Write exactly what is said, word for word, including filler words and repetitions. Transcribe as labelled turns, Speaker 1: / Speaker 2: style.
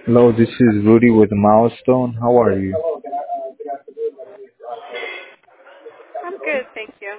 Speaker 1: Hello, this is Rudy with Milestone. How are you?
Speaker 2: I'm good, thank you.